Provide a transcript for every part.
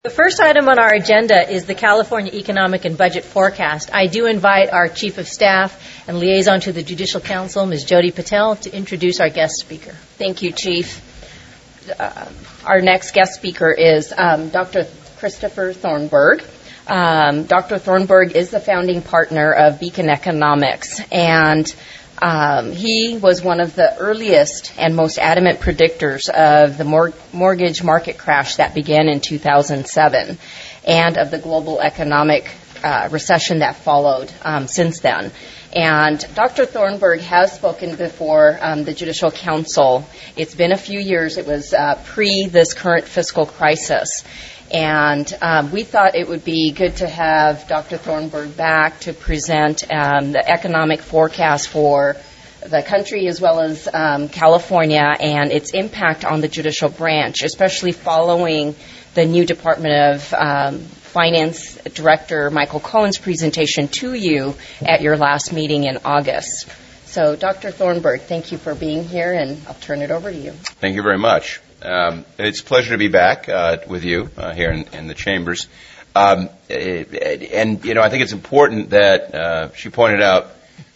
The first item on our agenda is the California Economic and Budget Forecast. I do invite our Chief of Staff and Liaison to the Judicial Council, Ms. Jody Patel, to introduce our guest speaker. Thank you, Chief. Our next guest speaker is Dr. Christopher Thornburg. Dr. Thornburg is the founding partner of Beacon Economics, and he was one of the earliest and most adamant predictors of the mortgage market crash that began in 2007 and of the global economic recession that followed since then. And Dr. Thornburg has spoken before the Judicial Council. It's been a few years. It was pre this current fiscal crisis. And we thought it would be good to have Dr. Thornburg back to present the economic forecast for the country as well as California and its impact on the judicial branch, especially following the new Department of Finance Director Michael Cohen's presentation to you at your last meeting in August. So, Dr. Thornburg, thank you for being here, and I'll turn it over to you. Thank you very much. It's a pleasure to be back with you here in the chambers. And, you know, I think it's important that Jody pointed out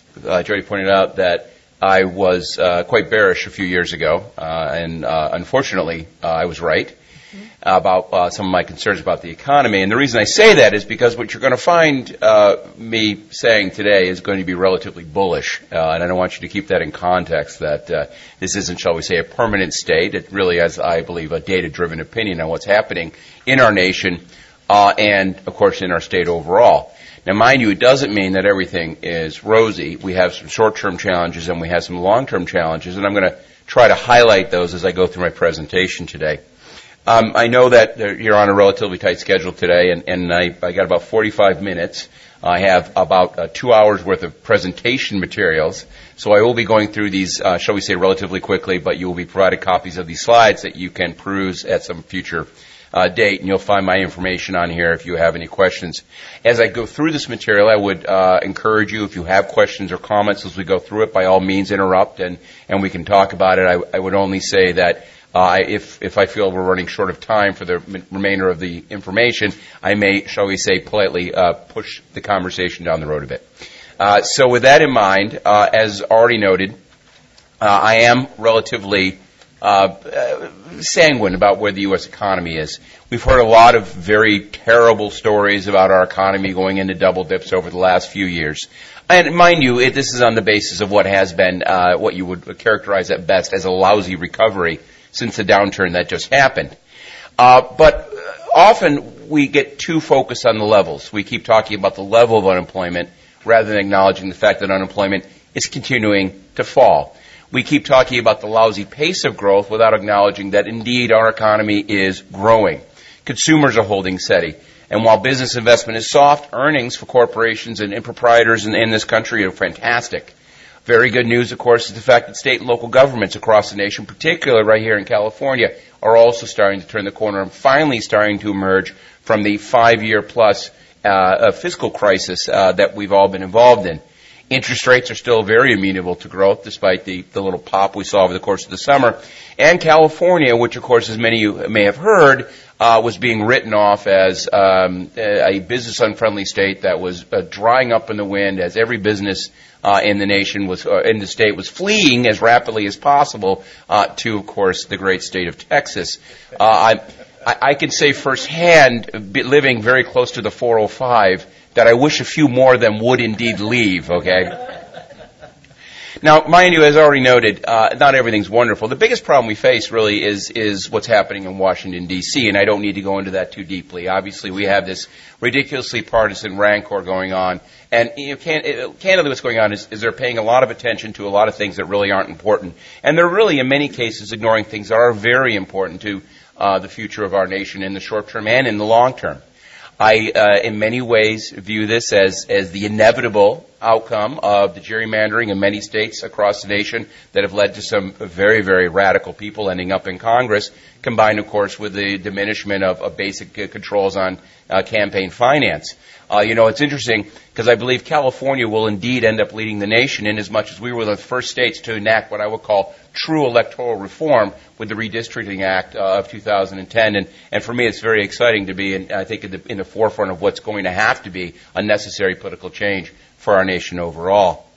that I was quite bearish a few years ago, and unfortunately I was right about some of my concerns about the economy. And the reason I say that is because what you're going to find me saying today is going to be relatively bullish. And I don't want you to keep that in context, that this isn't, shall we say, a permanent state. It really is, I believe, a data-driven opinion on what's happening in our nation and, of course, in our state overall. Now, mind you, it doesn't mean that everything is rosy. We have some short-term challenges and we have some long-term challenges, and I'm going to try to highlight those as I go through my presentation today. I know that you're on a relatively tight schedule today, and I got about 45 minutes. I have about 2 hours worth of presentation materials, so I will be going through these, shall we say, relatively quickly, but you will be provided copies of these slides that you can peruse at some future date, and you'll find my information on here if you have any questions. As I go through this material, I would encourage you, if you have questions or comments as we go through it, by all means interrupt, and we can talk about it. I would only say that if I feel we're running short of time for the remainder of the information, I may, shall we say, politely push the conversation down the road a bit. So with that in mind, as already noted, I am relatively sanguine about where the U.S. economy is. We've heard a lot of very terrible stories about our economy going into double dips over the last few years. And mind you, this is on the basis of what has been what you would characterize at best as a lousy recovery since the downturn that just happened. But often we get too focused on the levels. We keep talking about the level of unemployment rather than acknowledging the fact that unemployment is continuing to fall. We keep talking about the lousy pace of growth without acknowledging that indeed our economy is growing. Consumers are holding steady. And while business investment is soft, earnings for corporations and proprietors in this country are fantastic. Very good news, of course, is the fact that state and local governments across the nation, particularly right here in California, are also starting to turn the corner and finally starting to emerge from the 5-year-plus fiscal crisis that we've all been involved in. Interest rates are still very amenable to growth, despite the little pop we saw over the course of the summer. And California, which, of course, as many of you may have heard, was being written off as a business-unfriendly state that was drying up in the wind as every business in the nation was in the state was fleeing as rapidly as possible to, of course, the great state of Texas. I can say firsthand, living very close to the 405, that I wish a few more of them would indeed leave, okay? Now, mind you, as already noted, not everything's wonderful. The biggest problem we face really is what's happening in Washington, D.C., and I don't need to go into that too deeply. Obviously, we have this ridiculously partisan rancor going on, and candidly what's going on is they're paying a lot of attention to a lot of things that really aren't important, and they're really, in many cases, ignoring things that are very important to the future of our nation in the short term and in the long term. I, in many ways, view this as the inevitable outcome of the gerrymandering in many states across the nation that have led to some very, very radical people ending up in Congress, combined, of course, with the diminishment of basic controls on campaign finance. It's interesting because I believe California will indeed end up leading the nation in as much as we were the first states to enact what I would call true electoral reform with the Redistricting Act of 2010. And for me, it's very exciting to be, I think, in the forefront of what's going to have to be a necessary political change for our nation overall.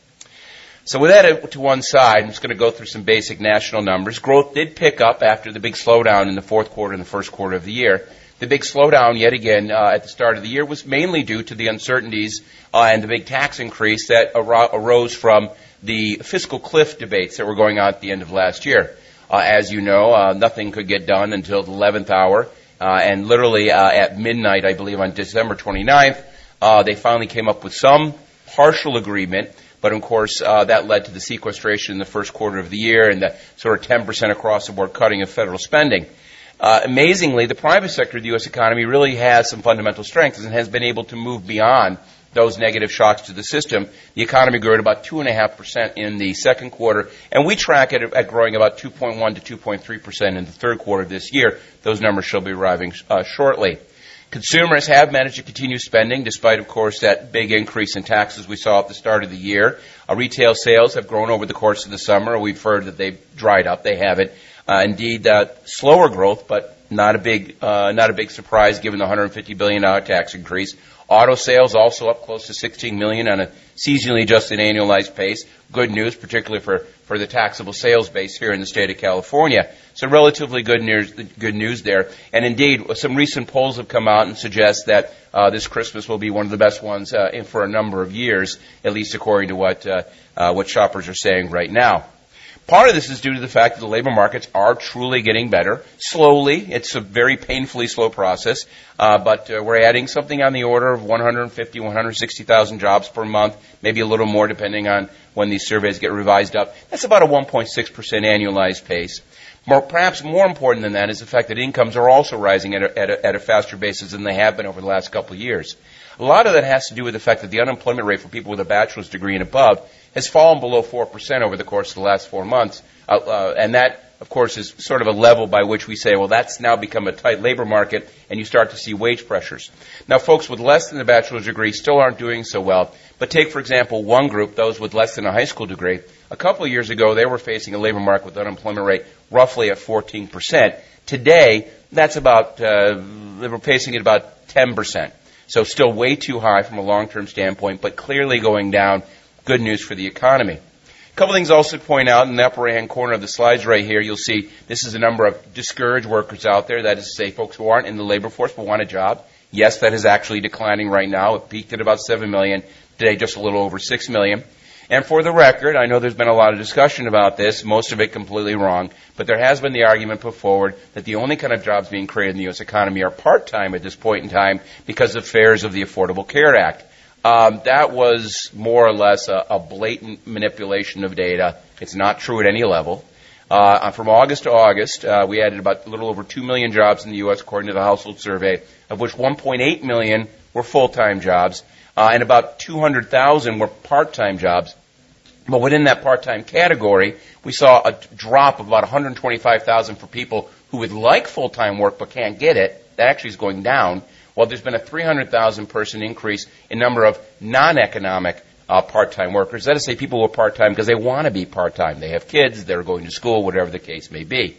So with that to one side, I'm just going to go through some basic national numbers. Growth did pick up after the big slowdown in the fourth quarter and the first quarter of the year. The big slowdown, yet again, at the start of the year was mainly due to the uncertainties and the big tax increase that arose from the fiscal cliff debates that were going on at the end of last year. As you know, nothing could get done until the 11th hour, and literally at midnight, I believe, on December 29th, they finally came up with some partial agreement. But, of course, that led to the sequestration in the first quarter of the year and the sort of 10% across-the-board cutting of federal spending. Amazingly, the private sector of the U.S. economy really has some fundamental strengths and has been able to move beyond those negative shocks to the system. The economy grew at about 2.5% in the second quarter, and we track it at growing about 2.1 to 2.3% in the third quarter of this year. Those numbers shall be arriving shortly. Consumers have managed to continue spending despite, of course, that big increase in taxes we saw at the start of the year. Retail sales have grown over the course of the summer. We've heard that they've dried up. They haven't. Indeed, slower growth, but not a big surprise given the $150 billion tax increase. Auto sales also up close to 16 million on a seasonally adjusted annualized pace. Good news, particularly for the taxable sales base here in the state of California. So relatively good news there. And indeed, some recent polls have come out and suggest that this Christmas will be one of the best ones for a number of years, at least according to what shoppers are saying right now. Part of this is due to the fact that the labor markets are truly getting better. Slowly. It's a very painfully slow process. But we're adding something on the order of 150, 160,000 jobs per month, maybe a little more depending on when these surveys get revised up. That's about a 1.6% annualized pace. Perhaps more important than that is the fact that incomes are also rising at a faster basis than they have been over the last couple of years. A lot of that has to do with the fact that the unemployment rate for people with a bachelor's degree and above has fallen below 4% over the course of the last 4 months. And that, of course, is sort of a level by which we say, well, that's now become a tight labor market, and you start to see wage pressures. Now, folks with less than a bachelor's degree still aren't doing so well. But take, for example, one group, those with less than a high school degree. A couple of years ago, they were facing a labor market with an unemployment rate roughly at 14%. Today, that's about, they were facing it about 10%. So still way too high from a long-term standpoint, but clearly going down. Good news for the economy. A couple things also to point out in the upper right-hand corner of the slides right here. You'll see this is the number of discouraged workers out there. That is to say, folks who aren't in the labor force but want a job. Yes, that is actually declining right now. It peaked at about 7 million. Today, just a little over 6 million. And for the record, I know there's been a lot of discussion about this, most of it completely wrong, but there has been the argument put forward that the only kind of jobs being created in the U.S. economy are part-time at this point in time because of fares of the Affordable Care Act. That was more or less a blatant manipulation of data. It's not true at any level. From August to August, we added about a little over 2 million jobs in the U.S. according to the household survey, of which 1.8 million were full-time jobs, and about 200,000 were part-time jobs. But within that part-time category, we saw a drop of about 125,000 for people who would like full-time work but can't get it. That actually is going down. Well, there's been a 300,000 person increase in number of non-economic part-time workers. That is to say, people who are part-time because they want to be part-time. They have kids, they're going to school, whatever the case may be.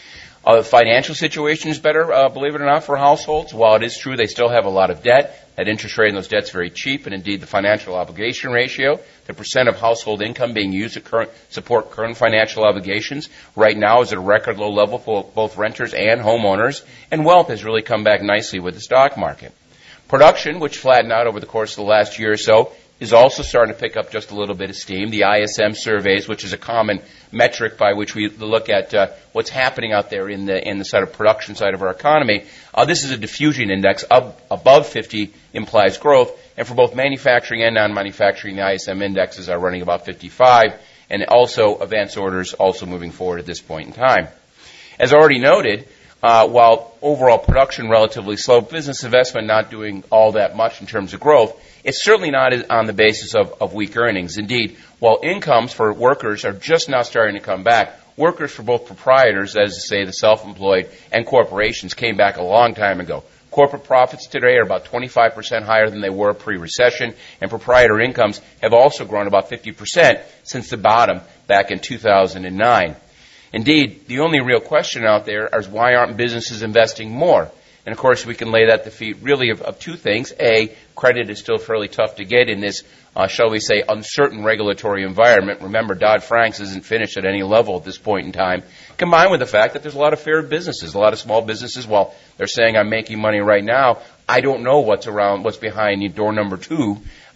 The financial situation is better, believe it or not, for households. While it is true they still have a lot of debt, that interest rate on those debts is very cheap, and indeed the financial obligation ratio, the percent of household income being used to support current financial obligations, right now is at a record low level for both renters and homeowners, and wealth has really come back nicely with the stock market. Production, which flattened out over the course of the last year or so, is also starting to pick up just a little bit of steam. The ISM surveys, which is a common metric by which we look at what's happening out there in the sort of production side of our economy. This is a diffusion index. Above 50 implies growth, and for both manufacturing and non-manufacturing, the ISM indexes are running about 55, and also advance orders also moving forward at this point in time. As already noted, while overall production relatively slow, business investment not doing all that much in terms of growth, it's certainly not on the basis of weak earnings. Indeed, while incomes for workers are just now starting to come back, workers for both proprietors, that is to say the self-employed, and corporations came back a long time ago. Corporate profits today are about 25% higher than they were pre-recession, and proprietor incomes have also grown about 50% since the bottom back in 2009. Indeed, the only real question out there is why aren't businesses investing more? And of course, we can lay that at the feet really of two things. A, credit is still fairly tough to get in this, shall we say, uncertain regulatory environment. Remember, Dodd-Frank isn't finished at any level at this point in time. Combined with the fact that there's a lot of fair businesses, a lot of small businesses, while they're saying I'm making money right now, I don't know what's behind door number 2.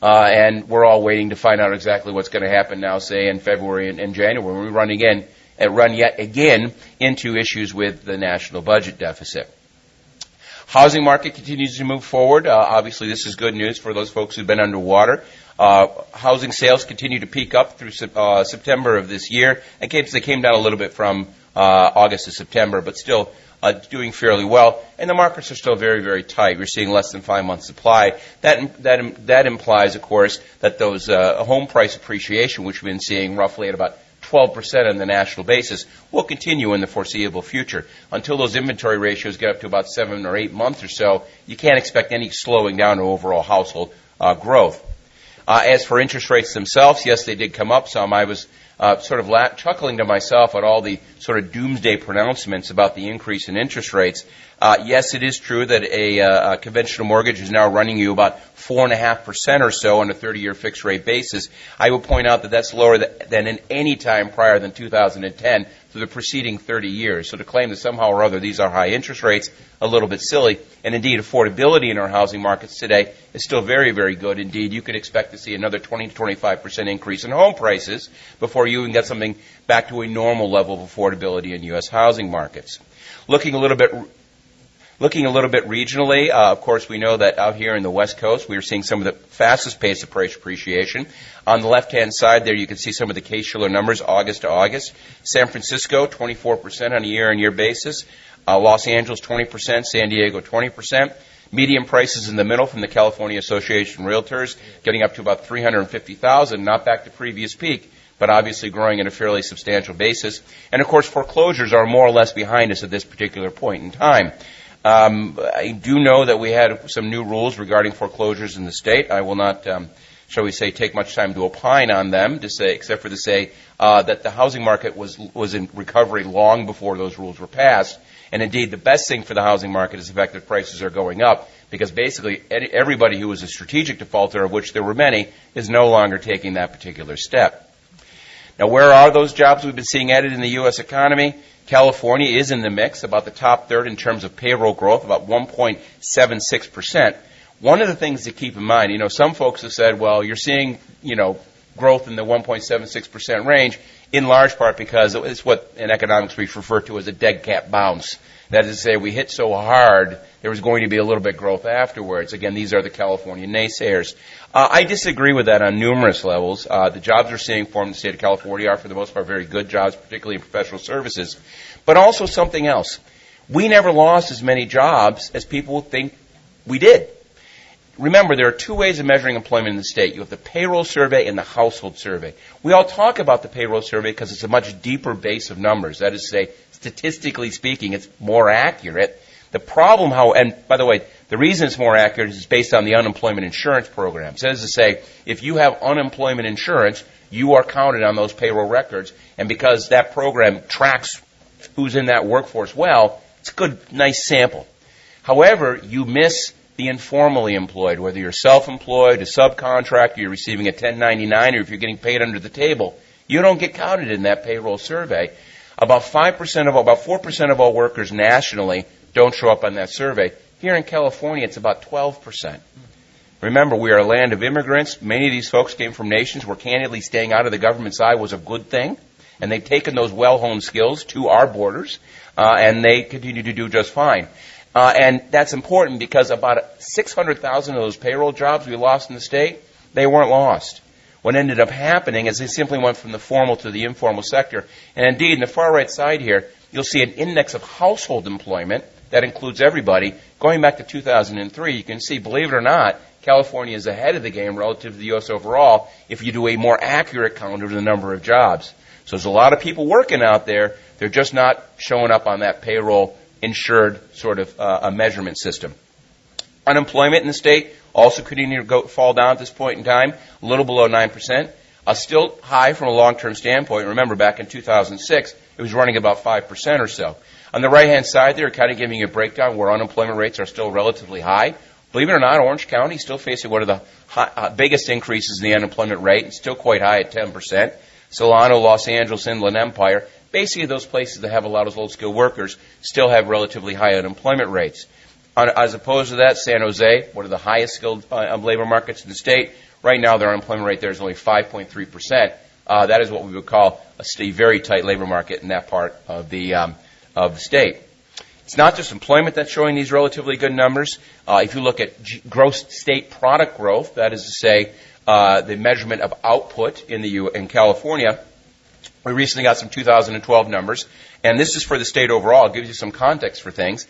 And we're all waiting to find out exactly what's going to happen now, say in February and January, when we run yet again into issues with the national budget deficit. Housing market continues to move forward. Obviously, this is good news for those folks who've been underwater. Housing sales continue to peak up through September of this year. And they came down a little bit from August to September, but still doing fairly well. And the markets are still very, very tight. We're seeing less than 5 months supply. That implies, of course, that those home price appreciation, which we've been seeing roughly at about 12% on the national basis, will continue in the foreseeable future. Until those inventory ratios get up to about 7 or 8 months or so, you can't expect any slowing down of overall household growth. As for interest rates themselves, yes, they did come up some. I was chuckling to myself at all the sort of doomsday pronouncements about the increase in interest rates. Yes, it is true that a conventional mortgage is now running you about 4.5% or so on a 30-year fixed rate basis. I will point out that that's lower than in any time prior than 2010 through the preceding 30 years. So to claim that somehow or other these are high interest rates, a little bit silly. And indeed, affordability in our housing markets today is still very, very good. Indeed, you could expect to see another 20 to 25% increase in home prices before you even get something back to a normal level of affordability in U.S. housing markets. Looking a little bit regionally, of course, we know that out here in the West Coast, we are seeing some of the fastest pace of price appreciation. On the left-hand side there, you can see some of the Case-Shiller numbers, August to August. San Francisco, 24% on a year-on-year basis. Los Angeles, 20%. San Diego, 20%. Median prices in the middle from the California Association of Realtors, getting up to about $350,000, not back to previous peak, but obviously growing at a fairly substantial basis. And, of course, foreclosures are more or less behind us at this particular point in time. I do know that we had some new rules regarding foreclosures in the state. I will not, shall we say, take much time to opine on them, except for to say that the housing market was in recovery long before those rules were passed. And indeed, the best thing for the housing market is the fact that prices are going up, because basically everybody who was a strategic defaulter, of which there were many, is no longer taking that particular step. Now, where are those jobs we've been seeing added in the U.S. economy? California is in the mix, about the top third in terms of payroll growth, about 1.76%. One of the things to keep in mind, some folks have said, well, you're seeing, growth in the 1.76% range, in large part because it's what in economics we refer to as a dead cat bounce. That is to say, we hit so hard, there was going to be a little bit growth afterwards. Again, these are the California naysayers. I disagree with that on numerous levels. The jobs we're seeing from the state of California are, for the most part, very good jobs, particularly in professional services, but also something else. We never lost as many jobs as people think we did. Remember, there are two ways of measuring employment in the state. You have the payroll survey and the household survey. We all talk about the payroll survey because it's a much deeper base of numbers. That is to say, statistically speaking, it's more accurate. The problem, and by the way, the reason it's more accurate is based on the unemployment insurance programs. That is to say, if you have unemployment insurance, you are counted on those payroll records, and because that program tracks who's in that workforce well, it's a good, nice sample. However, you miss the informally employed, whether you're self-employed, a subcontractor, you're receiving a 1099, or if you're getting paid under the table. You don't get counted in that payroll survey. About 4% of all workers nationally don't show up on that survey. Here in California, it's about 12%. Remember, we are a land of immigrants. Many of these folks came from nations where candidly staying out of the government's eye was a good thing, and they've taken those well-honed skills to our borders, and they continue to do just fine. And that's important because about 600,000 of those payroll jobs we lost in the state, they weren't lost. What ended up happening is they simply went from the formal to the informal sector. And indeed, in the far right side here, you'll see an index of household employment that includes everybody. Going back to 2003, you can see, believe it or not, California is ahead of the game relative to the U.S. overall if you do a more accurate count of the number of jobs. So there's a lot of people working out there. They're just not showing up on that payroll insured sort of a measurement system. Unemployment in the state also continuing to fall down at this point in time, a little below 9%. Still high from a long-term standpoint. Remember, back in 2006, it was running about 5% or so. On the right-hand side there, kind of giving you a breakdown where unemployment rates are still relatively high. Believe it or not, Orange County is still facing one of the biggest increases in the unemployment rate. It's still quite high at 10%. Solano, Los Angeles, Inland Empire, basically those places that have a lot of low-skilled workers still have relatively high unemployment rates. As opposed to that, San Jose, one of the highest skilled labor markets in the state, right now their unemployment rate there is only 5.3%. That is what we would call a very tight labor market in that part of the state. It's not just employment that's showing these relatively good numbers. If you look at gross state product growth, that is to say, the measurement of output in California, we recently got some 2012 numbers, and this is for the state overall. It gives you some context for things.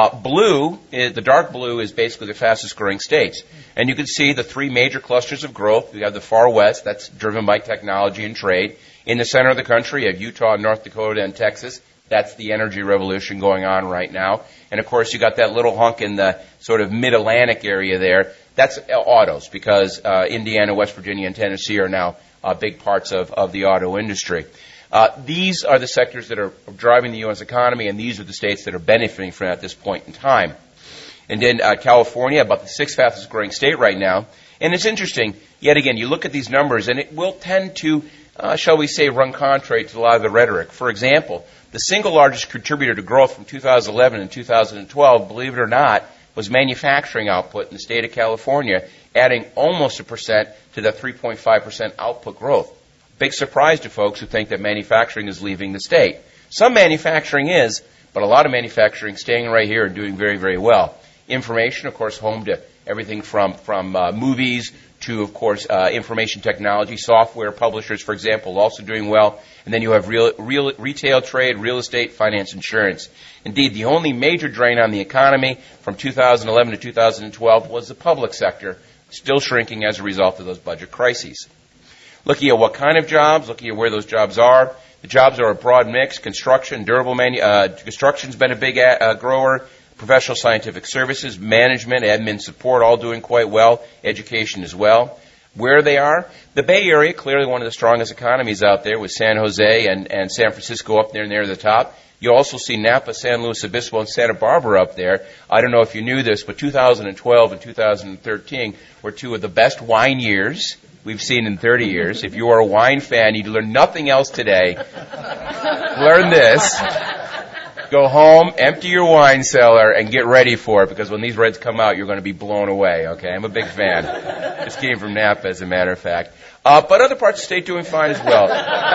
The dark blue is basically the fastest growing states. And you can see the three major clusters of growth. We have the far west, that's driven by technology and trade. In the center of the country, you have Utah, North Dakota, and Texas. That's the energy revolution going on right now. And of course, you got that little hunk in the sort of mid-Atlantic area there. That's autos, because Indiana, West Virginia, and Tennessee are now big parts of the auto industry. These are the sectors that are driving the U.S. economy, and these are the states that are benefiting from it at this point in time. And then California, about the sixth fastest growing state right now. And it's interesting, yet again, you look at these numbers, and it will tend to, shall we say, run contrary to a lot of the rhetoric. For example, the single largest contributor to growth from 2011 and 2012, believe it or not, was manufacturing output in the state of California, adding almost 1% to the 3.5% output growth. Big surprise to folks who think that manufacturing is leaving the state. Some manufacturing is, but a lot of manufacturing staying right here and doing very, very well. Information, of course, home to everything from movies to, of course, information technology, software publishers, for example, also doing well. And then you have retail trade, real estate, finance, insurance. Indeed, the only major drain on the economy from 2011 to 2012 was the public sector, still shrinking as a result of those budget crises. Looking at what kind of jobs, looking at where those jobs are, the jobs are a broad mix. Construction, construction's been a big grower. Professional scientific services, management, admin support, all doing quite well. Education as well. Where they are, the Bay Area, clearly one of the strongest economies out there, with San Jose and San Francisco up there near the top. You also see Napa, San Luis Obispo, and Santa Barbara up there. I don't know if you knew this, but 2012 and 2013 were two of the best wine years we've seen in 30 years. If you are a wine fan, you'd learn nothing else today. Learn this. Go home, empty your wine cellar, and get ready for it, because when these reds come out, you're going to be blown away, okay? I'm a big fan. Just came from Napa, as a matter of fact. But other parts of the state doing fine as well.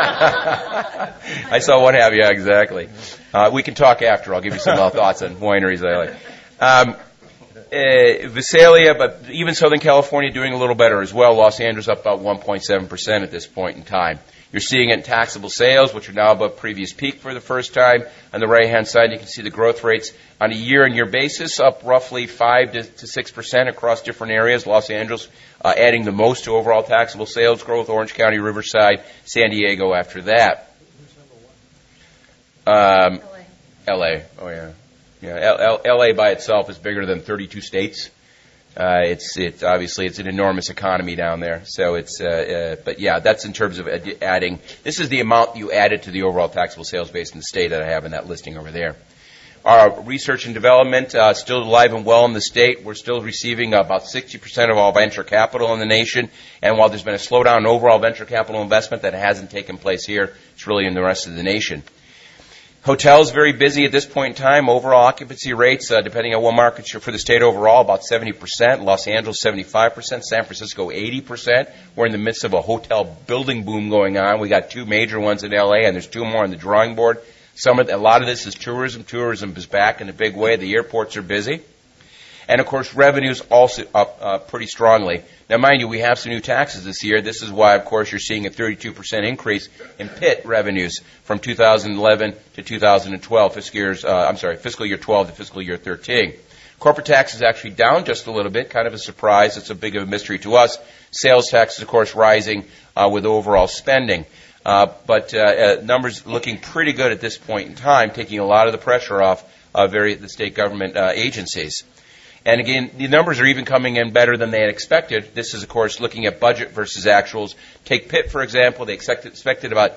I saw one have, yeah, exactly. We can talk after. I'll give you some thoughts on wineries I like. Visalia, but even Southern California doing a little better as well. Los Angeles up about 1.7% at this point in time. You're seeing it in taxable sales, which are now above previous peak for the first time. On the right-hand side, you can see the growth rates on a year-on-year basis, up roughly 5 to 6% across different areas. Los Angeles adding the most to overall taxable sales growth. Orange County, Riverside, San Diego after that. L.A. Oh, yeah. Yeah, L.A. by itself is bigger than 32 states. It's obviously it's an enormous economy down there. So but yeah, that's in terms of adding. This is the amount you added to the overall taxable sales base in the state that I have in that listing over there. Our research and development still alive and well in the state. We're still receiving about 60% of all venture capital in the nation. And while there's been a slowdown in overall venture capital investment, that hasn't taken place here. It's really in the rest of the nation. Hotels very busy at this point in time. Overall occupancy rates, depending on what market you're for the state overall, about 70%. Los Angeles, 75%. San Francisco, 80%. We're in the midst of a hotel building boom going on. We got two major ones in L.A., and there's two more on the drawing board. A lot of this is tourism. Tourism is back in a big way. The airports are busy. And, of course, revenues also up pretty strongly. Now, mind you, we have some new taxes this year. This is why, of course, you're seeing a 32% increase in PIT revenues from 2011 to 2012, fiscal year 12 to fiscal year 13. Corporate tax is actually down just a little bit, kind of a surprise. It's a big of a mystery to us. Sales tax is, of course, rising with overall spending. But numbers looking pretty good at this point in time, taking a lot of the pressure off the state government agencies. And again, the numbers are even coming in better than they had expected. This is, of course, looking at budget versus actuals. Take Pitt, for example. They expected about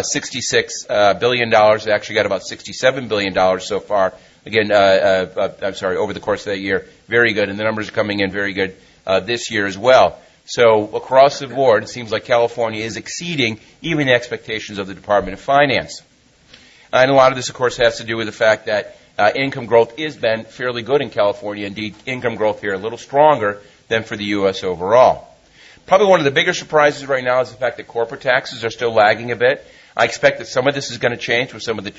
$66 billion. They actually got about $67 billion so far. Again, over the course of that year. Very good. And the numbers are coming in very good this year as well. So across the board, it seems like California is exceeding even the expectations of the Department of Finance. And a lot of this, of course, has to do with the fact that income growth has been fairly good in California. Indeed, income growth here a little stronger than for the U.S. overall. Probably one of the bigger surprises right now is the fact that corporate taxes are still lagging a bit. I expect that some of this is going to change with some of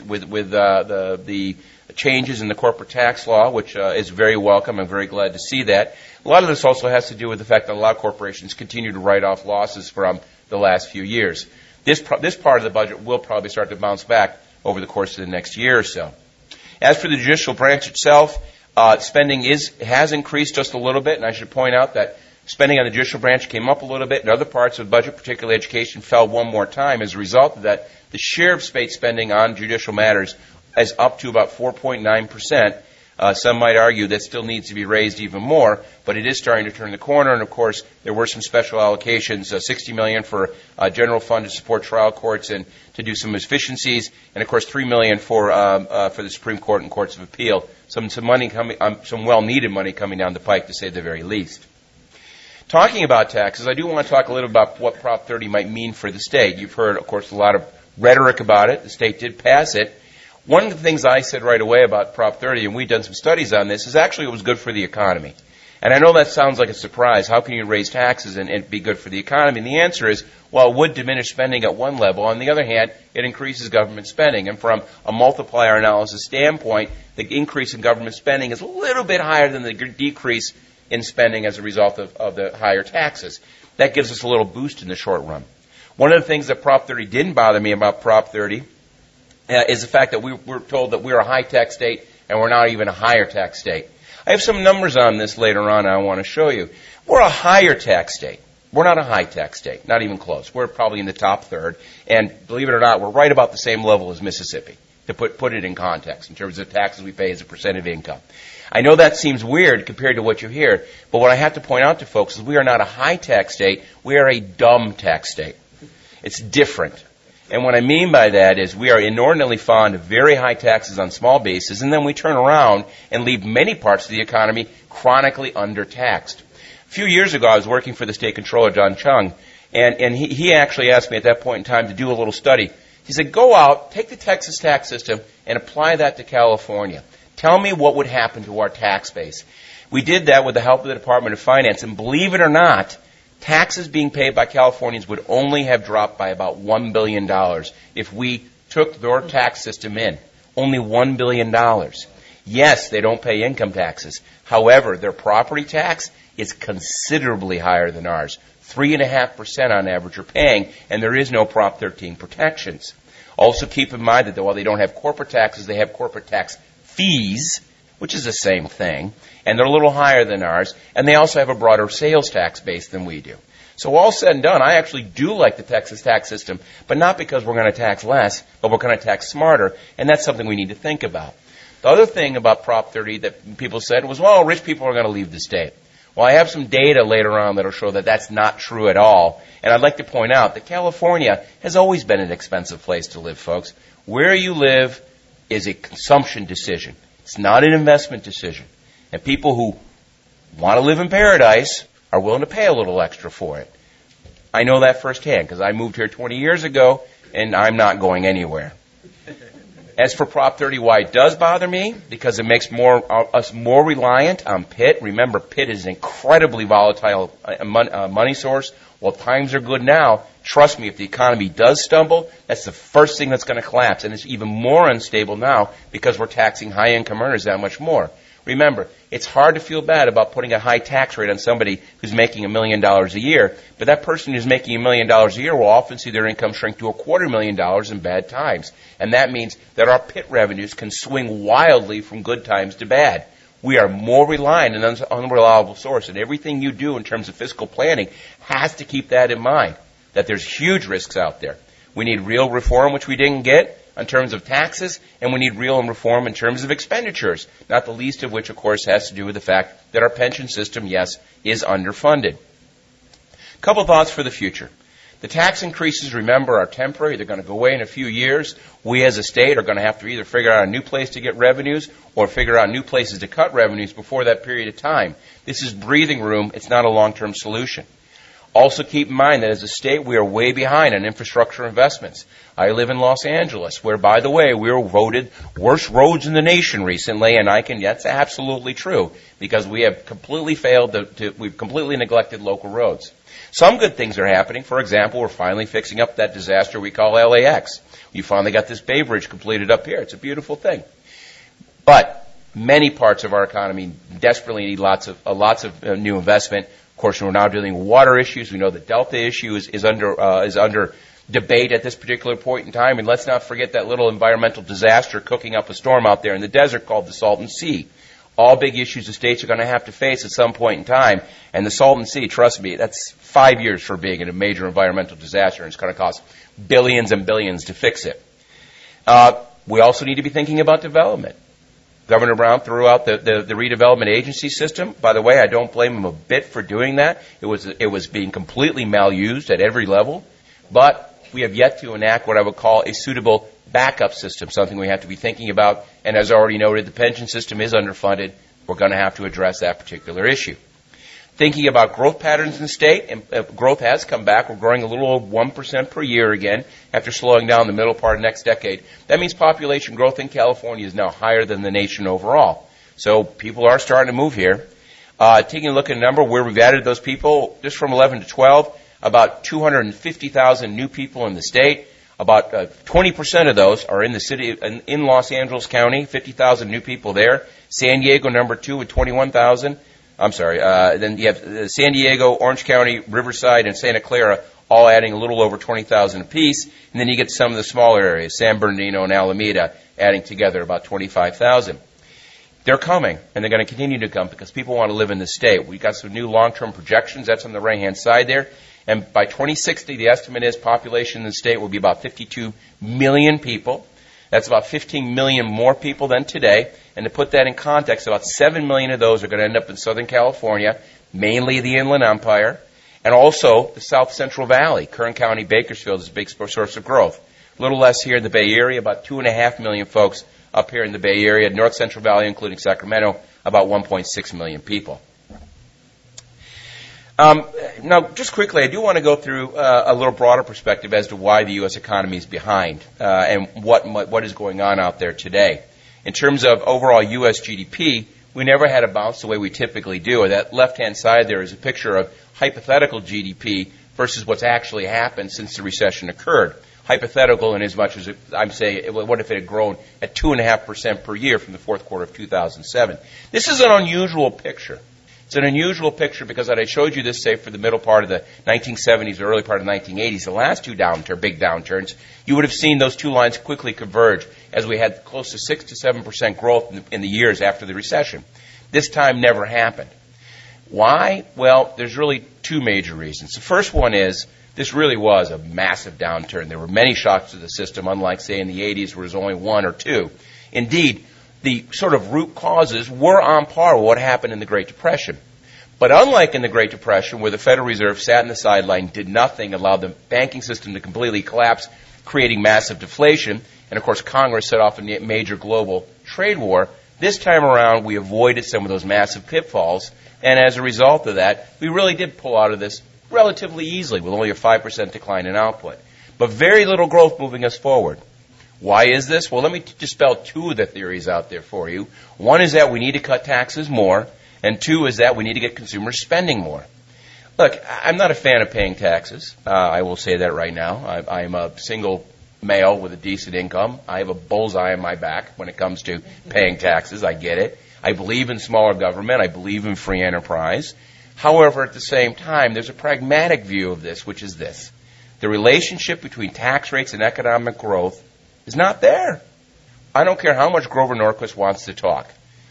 the changes in the corporate tax law, which is very welcome. I'm very glad to see that. A lot of this also has to do with the fact that a lot of corporations continue to write off losses from the last few years. This part of the budget will probably start to bounce back over the course of the next year or so. As for the judicial branch itself, spending has increased just a little bit, and I should point out that spending on the judicial branch came up a little bit, and other parts of the budget, particularly education, fell one more time. As a result of that, the share of state spending on judicial matters is up to about 4.9%. Some might argue that still needs to be raised even more, but it is starting to turn the corner. And of course, there were some special allocations: $60 million for general fund to support trial courts and to do some efficiencies, and of course, $3 million for the Supreme Court and courts of appeal. Some money coming, some well-needed money coming down the pike, to say the very least. Talking about taxes, I do want to talk a little about what Prop 30 might mean for the state. You've heard, of course, a lot of rhetoric about it. The state did pass it. One of the things I said right away about Prop 30, and we've done some studies on this, is actually it was good for the economy. And I know that sounds like a surprise. How can you raise taxes and it be good for the economy? And the answer is, well, it would diminish spending at one level. On the other hand, it increases government spending. And from a multiplier analysis standpoint, the increase in government spending is a little bit higher than the decrease in spending as a result of the higher taxes. That gives us a little boost in the short run. One of the things that Prop 30 didn't bother me about Prop 30 is the fact that we're told that we're a high-tax state and we're not even a higher-tax state. I have some numbers on this later on I want to show you. We're a higher-tax state. We're not a high-tax state, not even close. We're probably in the top third, and believe it or not, we're right about the same level as Mississippi, to put it in context, in terms of taxes we pay as a percent of income. I know that seems weird compared to what you hear, but what I have to point out to folks is we are not a high-tax state. We are a dumb tax state. It's different. And what I mean by that is we are inordinately fond of very high taxes on small bases, and then we turn around and leave many parts of the economy chronically undertaxed. A few years ago, I was working for the state controller, John Chung, and he actually asked me at that point in time to do a little study. He said, go out, take the Texas tax system, and apply that to California. Tell me what would happen to our tax base. We did that with the help of the Department of Finance, and believe it or not, taxes being paid by Californians would only have dropped by about $1 billion if we took their tax system in. Only $1 billion. Yes, they don't pay income taxes. However, their property tax is considerably higher than ours. 3.5% on average are paying, and there is no Prop 13 protections. Also keep in mind that while they don't have corporate taxes, they have corporate tax fees, which is the same thing, and they're a little higher than ours, and they also have a broader sales tax base than we do. So all said and done, I actually do like the Texas tax system, but not because we're going to tax less, but we're going to tax smarter, and that's something we need to think about. The other thing about Prop 30 that people said was, well, rich people are going to leave the state. Well, I have some data later on that will show that that's not true at all, and I'd like to point out that California has always been an expensive place to live, folks. Where you live is a consumption decision. It's not an investment decision. And people who want to live in paradise are willing to pay a little extra for it. I know that firsthand because I moved here 20 years ago, and I'm not going anywhere. As for Prop 30, why it does bother me, because it makes us more reliant on Pitt. Remember, Pitt is an incredibly volatile money source. While times are good now, trust me, if the economy does stumble, that's the first thing that's going to collapse. And it's even more unstable now because we're taxing high-income earners that much more. Remember, it's hard to feel bad about putting a high tax rate on somebody who's making $1 million a year, but that person who's making $1 million a year will often see their income shrink to $250,000 in bad times. And that means that our PIT revenues can swing wildly from good times to bad. We are more reliant on an unreliable source, and everything you do in terms of fiscal planning has to keep that in mind, that there's huge risks out there. We need real reform, which we didn't get in terms of taxes, and we need real reform in terms of expenditures, not the least of which, of course, has to do with the fact that our pension system, yes, is underfunded. A couple thoughts for the future. The tax increases, remember, are temporary. They're going to go away in a few years. We as a state are going to have to either figure out a new place to get revenues or figure out new places to cut revenues before that period of time. This is breathing room. It's not a long-term solution. Also keep in mind that as a state, we are way behind on infrastructure investments. I live in Los Angeles, where, by the way, we were voted worst roads in the nation recently, and that's absolutely true, because we have completely failed we've completely neglected local roads. Some good things are happening. For example, we're finally fixing up that disaster we call LAX. You finally got this Bay Bridge completed up here. It's a beautiful thing. But many parts of our economy desperately need lots of new investment. Of course, we're now dealing with water issues. We know the Delta issue is under debate at this particular point in time. And let's not forget that little environmental disaster cooking up a storm out there in the desert called the Salton Sea. All big issues the states are going to have to face at some point in time. And the Salton Sea, trust me, that's 5 years for being a major environmental disaster, and it's going to cost billions and billions to fix it. We also need to be thinking about development. Governor Brown threw out the redevelopment agency system. By the way, I don't blame him a bit for doing that. It was being completely malused at every level. But we have yet to enact what I would call a suitable backup system, something we have to be thinking about. And as already noted, the pension system is underfunded. We're going to have to address that particular issue. Thinking about growth patterns in the state, and growth has come back. We're growing a little over 1% per year again after slowing down the middle part of next decade. That means population growth in California is now higher than the nation overall. So people are starting to move here. Taking a look at a number where we've added those people, just from 11 to 12, about 250,000 new people in the state. About 20% of those are in the city, in Los Angeles County, 50,000 new people there. San Diego, number 2, with 21,000. Then you have San Diego, Orange County, Riverside, and Santa Clara, all adding a little over 20,000 apiece. And then you get some of the smaller areas, San Bernardino and Alameda, adding together about 25,000. They're coming, and they're going to continue to come because people want to live in the state. We've got some new long-term projections. That's on the right-hand side there. And by 2060, the estimate is population in the state will be about 52 million people. That's about 15 million more people than today. And to put that in context, about 7 million of those are going to end up in Southern California, mainly the Inland Empire, and also the South Central Valley. Kern County, Bakersfield is a big source of growth. A little less here in the Bay Area, about 2.5 million folks up here in the Bay Area. North Central Valley, including Sacramento, about 1.6 million people. Now, just quickly, I do want to go through a little broader perspective as to why the U.S. economy is behind and what is going on out there today. In terms of overall U.S. GDP, we never had a bounce the way we typically do. That left-hand side there is a picture of hypothetical GDP versus what's actually happened since the recession occurred. Hypothetical in as much as I'm saying, what if it had grown at 2.5% per year from the fourth quarter of 2007? This is an unusual picture. It's an unusual picture because had I showed you this, say, for the middle part of the 1970s or early part of the 1980s, the last two big downturns, you would have seen those two lines quickly converge as we had close to 6 to 7% growth in the years after the recession. This time never happened. Why? Well, there's really two major reasons. The first one is this really was a massive downturn. There were many shocks to the system, unlike, say, in the 80s where there was only one or two. Indeed, the sort of root causes were on par with what happened in the Great Depression. But unlike in the Great Depression, where the Federal Reserve sat in the sideline, did nothing, allowed the banking system to completely collapse, creating massive deflation, and of course Congress set off a major global trade war, this time around we avoided some of those massive pitfalls, and as a result of that, we really did pull out of this relatively easily with only a 5% decline in output. But very little growth moving us forward. Why is this? Well, let me dispel two of the theories out there for you. One is that we need to cut taxes more, and two is that we need to get consumers spending more. Look, I'm not a fan of paying taxes. I will say that right now. I'm a single male with a decent income. I have a bullseye on my back when it comes to paying taxes. I get it. I believe in smaller government. I believe in free enterprise. However, at the same time, there's a pragmatic view of this, which is this. The relationship between tax rates and economic growth is not there. I don't care how much Grover Norquist wants to talk.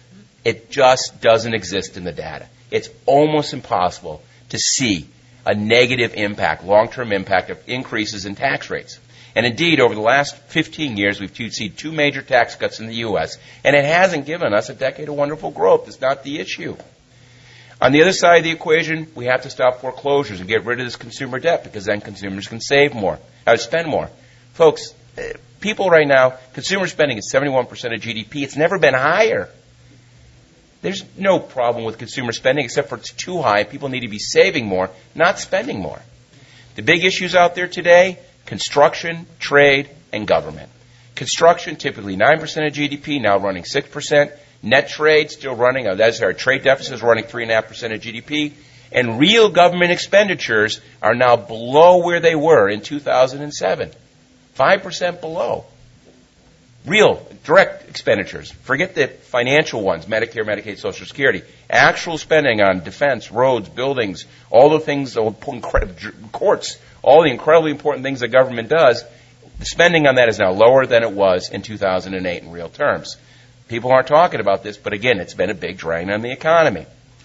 It just doesn't exist in the data. It's almost impossible to see a negative impact, long-term impact of increases in tax rates. And indeed, over the last 15 years, we've seen 2 major tax cuts in the U.S., and it hasn't given us a decade of wonderful growth. It's not the issue. On the other side of the equation, we have to stop foreclosures and get rid of this consumer debt because then consumers can spend more. Folks, people right now, consumer spending is 71% of GDP. It's never been higher. There's no problem with consumer spending except for it's too high. People need to be saving more, not spending more. The big issues out there today, construction, trade, and government. Construction, typically 9% of GDP, now running 6%. Net trade, still running, that's our trade deficit is running 3.5% of GDP. And real government expenditures are now below where they were in 2007. 5% below. Real, direct expenditures. Forget the financial ones, Medicare, Medicaid, Social Security. Actual spending on defense, roads, buildings, all the things, courts, all the incredibly important things the government does, the spending on that is now lower than it was in 2008 in real terms. People aren't talking about this, but again, it's been a big drain on the economy.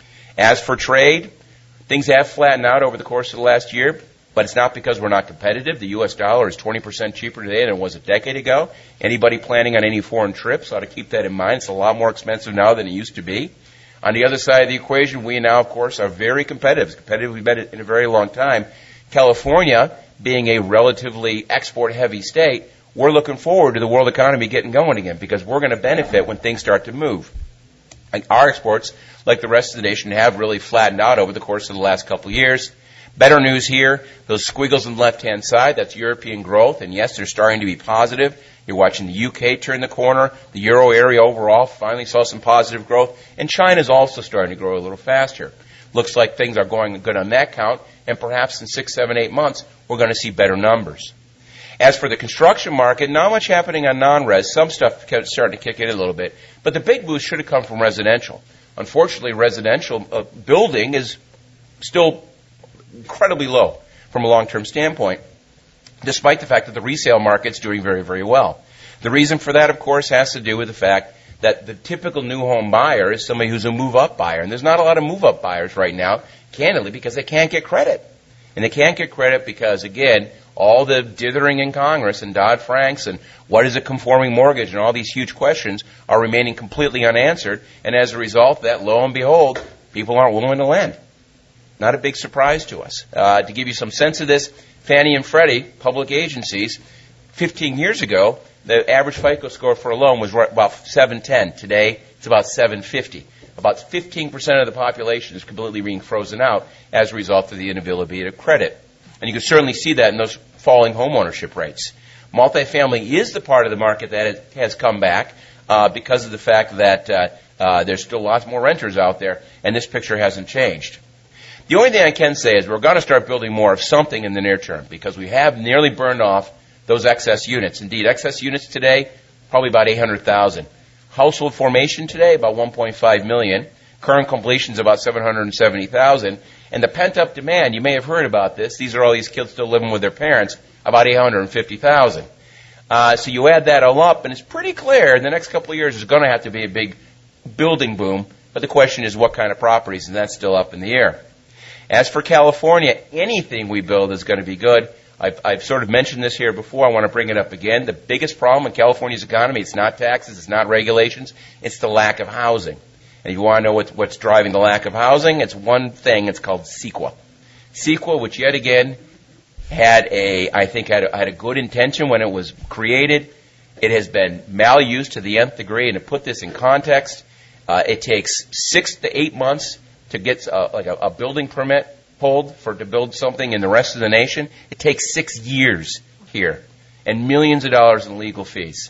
As for trade, things have flattened out over the course of the last year, but it's not because we're not competitive. The U.S. dollar is 20% cheaper today than it was a decade ago. Anybody planning on any foreign trips ought to keep that in mind. It's a lot more expensive now than it used to be. On the other side of the equation, we now, of course, are very competitive. As competitive we've been in a very long time. California, being a relatively export-heavy state, we're looking forward to the world economy getting going again because we're going to benefit when things start to move. Like our exports, like the rest of the nation, have really flattened out over the course of the last couple of years. Better news here, those squiggles on the left-hand side, that's European growth, and yes, they're starting to be positive. You're watching the UK turn the corner. The euro area overall finally saw some positive growth, and China's also starting to grow a little faster. Looks like things are going good on that count, and perhaps in 6, 7, 8 months, we're going to see better numbers. As for the construction market, not much happening on non-res. Some stuff starting to kick in a little bit, but the big boost should have come from residential. Unfortunately, residential building is still incredibly low from a long-term standpoint, despite the fact that the resale market's doing very, very well. The reason for that, of course, has to do with the fact that the typical new home buyer is somebody who's a move-up buyer. And there's not a lot of move-up buyers right now, candidly, because they can't get credit. And they can't get credit because, again, all the dithering in Congress and Dodd-Frank's and what is a conforming mortgage and all these huge questions are remaining completely unanswered. And as a result of that, lo and behold, people aren't willing to lend. Not a big surprise to us. To give you some sense of this, Fannie and Freddie, public agencies, 15 years ago, the average FICO score for a loan was about 710. Today, it's about 750. About 15% of the population is completely being frozen out as a result of the inability to credit. And you can certainly see that in those falling home ownership rates. Multifamily is the part of the market that has come back because of the fact that there's still lots more renters out there, and this picture hasn't changed. The only thing I can say is we're going to start building more of something in the near term because we have nearly burned off those excess units. Indeed, excess units today, probably about 800,000. Household formation today, about 1.5 million. Current completions, about 770,000. And the pent-up demand, you may have heard about this. These are all these kids still living with their parents, about 850,000. So you add that all up, and it's pretty clear in the next couple of years there's going to have to be a big building boom. But the question is what kind of properties, and that's still up in the air. As for California, anything we build is going to be good. I've sort of mentioned this here before. I want to bring it up again. The biggest problem in California's economy, it's not taxes, it's not regulations, it's the lack of housing. And if you want to know what's driving the lack of housing, it's one thing. It's called CEQA. CEQA, which yet again had a good intention when it was created. It has been malused to the nth degree. And to put this in context, it takes 6 to 8 months to get a building permit pulled to build something in the rest of the nation. It takes 6 years here and millions of dollars in legal fees.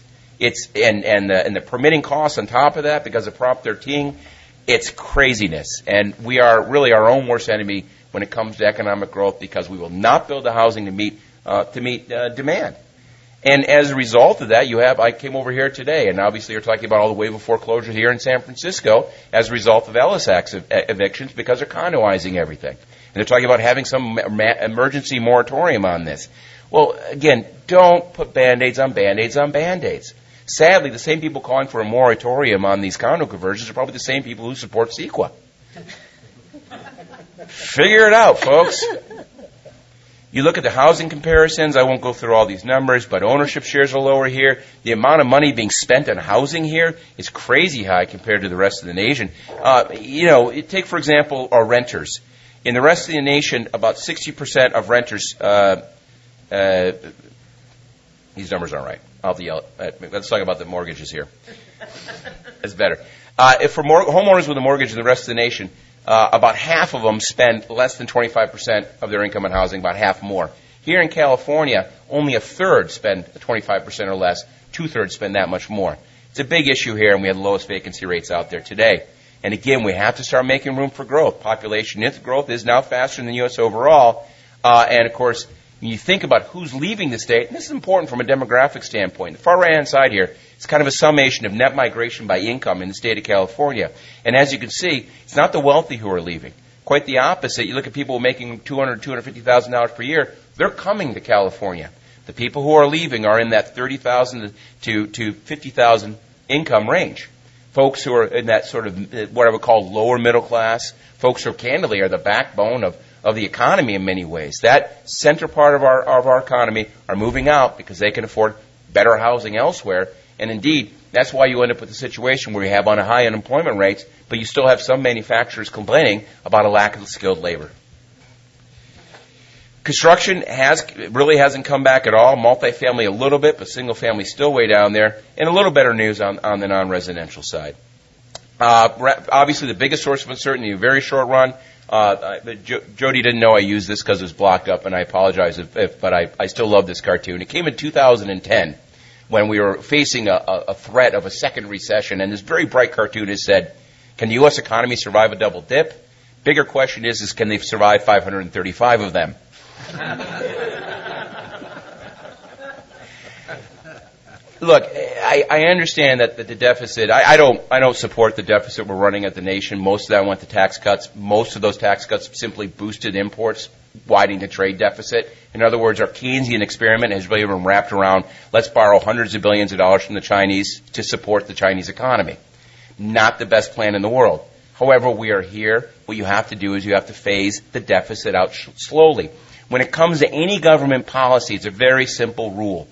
And the permitting costs on top of that because of Prop 13, it's craziness. And we are really our own worst enemy when it comes to economic growth because we will not build the housing to meet demand. And as a result of that, I came over here today, and obviously you're talking about all the wave of foreclosure here in San Francisco as a result of Ellis Act evictions because they're condoizing everything. And they're talking about having some emergency moratorium on this. Well, again, don't put Band-Aids on Band-Aids on Band-Aids. Sadly, the same people calling for a moratorium on these condo conversions are probably the same people who support CEQA. Figure it out, folks. You look at the housing comparisons, I won't go through all these numbers, but ownership shares are lower here. The amount of money being spent on housing here is crazy high compared to the rest of the nation. Take, for example, our renters. In the rest of the nation, about 60% of renters, these numbers aren't right. I'll have to yell at me. Let's talk about the mortgages here. That's better. For homeowners with a mortgage in the rest of the nation, about half of them spend less than 25% of their income on housing, about half more. Here in California, only a third spend 25% or less. Two-thirds spend that much more. It's a big issue here, and we have the lowest vacancy rates out there today. And again, we have to start making room for growth. Population growth is now faster than the U.S. overall. And, of course, when you think about who's leaving the state, and this is important from a demographic standpoint. The far right-hand side here is kind of a summation of net migration by income in the state of California. And as you can see, it's not the wealthy who are leaving. Quite the opposite. You look at people making $200,000, $250,000 per year, they're coming to California. The people who are leaving are in that $30,000 to $50,000 income range. Folks who are in that sort of what I would call lower middle class, folks who candidly are the backbone of the economy in many ways. That center part of our economy are moving out because they can afford better housing elsewhere. And indeed, that's why you end up with a situation where you have on a high unemployment rates, but you still have some manufacturers complaining about a lack of skilled labor. Construction really hasn't come back at all. Multifamily a little bit, but single family still way down there. And a little better news on the non-residential side. Obviously, the biggest source of uncertainty in a very short run. Jody didn't know I used this because it was blocked up, and I apologize but I still love this cartoon. It came in 2010 when we were facing a threat of a second recession, and this very bright cartoonist said, "Can the U.S. economy survive a double dip?" Bigger question is can they survive 535 of them? Look, I understand that the deficit. I don't support the deficit we're running at the nation. Most of that went to tax cuts. Most of those tax cuts simply boosted imports, widening the trade deficit. In other words, our Keynesian experiment has really been wrapped around let's borrow hundreds of billions of dollars from the Chinese to support the Chinese economy. Not the best plan in the world. However, we are here. What you have to do is you have to phase the deficit out slowly. When it comes to any government policy, it's a very simple rule.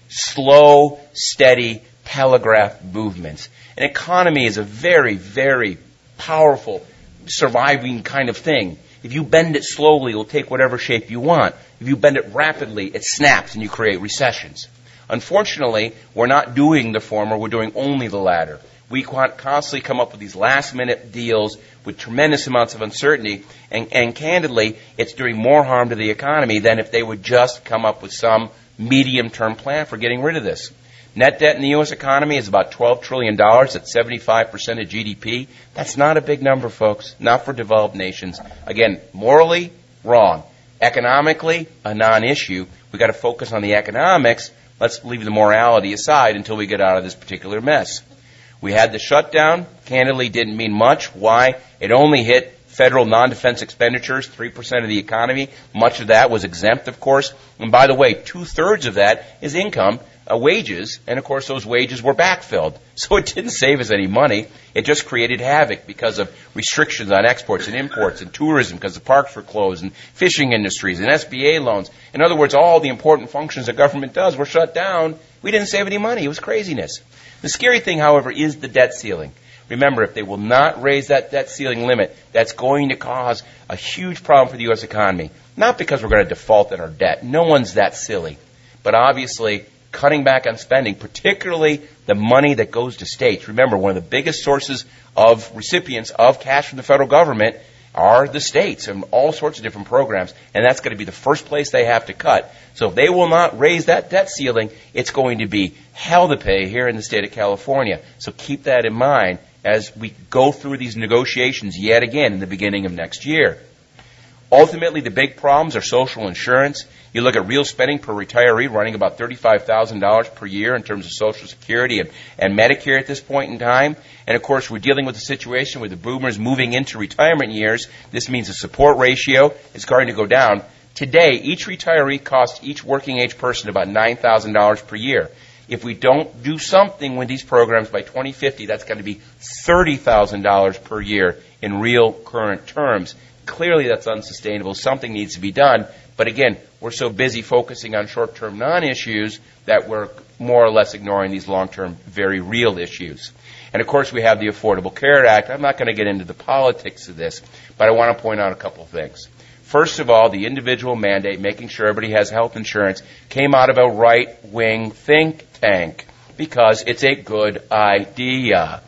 Slow, steady, telegraph movements. An economy is a very, very powerful, surviving kind of thing. If you bend it slowly, it'll take whatever shape you want. If you bend it rapidly, it snaps and you create recessions. Unfortunately, we're not doing the former, we're doing only the latter. We constantly come up with these last-minute deals with tremendous amounts of uncertainty, and candidly, it's doing more harm to the economy than if they would just come up with some medium-term plan for getting rid of this. Net debt in the U.S. economy is about $12 trillion. That's 75% of GDP. That's not a big number, folks. Not for developed nations. Again, morally, wrong. Economically, a non-issue. We've got to focus on the economics. Let's leave the morality aside until we get out of this particular mess. We had the shutdown. Candidly, didn't mean much. Why? It only hit federal non-defense expenditures, 3% of the economy. Much of that was exempt, of course. And by the way, 2/3 of that is income, wages, and of course those wages were backfilled. So it didn't save us any money. It just created havoc because of restrictions on exports and imports and tourism because the parks were closed and fishing industries and SBA loans. In other words, all the important functions the government does were shut down. We didn't save any money. It was craziness. The scary thing, however, is the debt ceiling. Remember, if they will not raise that debt ceiling limit, that's going to cause a huge problem for the U.S. economy. Not because we're going to default on our debt. No one's that silly. But obviously, cutting back on spending, particularly the money that goes to states. Remember, one of the biggest sources of recipients of cash from the federal government are the states and all sorts of different programs, and that's going to be the first place they have to cut. So if they will not raise that debt ceiling, it's going to be hell to pay here in the state of California. So keep that in mind as we go through these negotiations yet again in the beginning of next year. Ultimately, the big problems are social insurance. You look at real spending per retiree running about $35,000 per year in terms of Social Security and Medicare at this point in time. And, of course, we're dealing with a situation with the boomers moving into retirement years. This means the support ratio is going to go down. Today, each retiree costs each working-age person about $9,000 per year. If we don't do something with these programs by 2050, that's going to be $30,000 per year in real current terms. Clearly, that's unsustainable. Something needs to be done. But again, we're so busy focusing on short-term non-issues that we're more or less ignoring these long-term, very real issues. And, of course, we have the Affordable Care Act. I'm not going to get into the politics of this, but I want to point out a couple of things. First of all, the individual mandate, making sure everybody has health insurance, came out of a right-wing think tank because it's a good idea.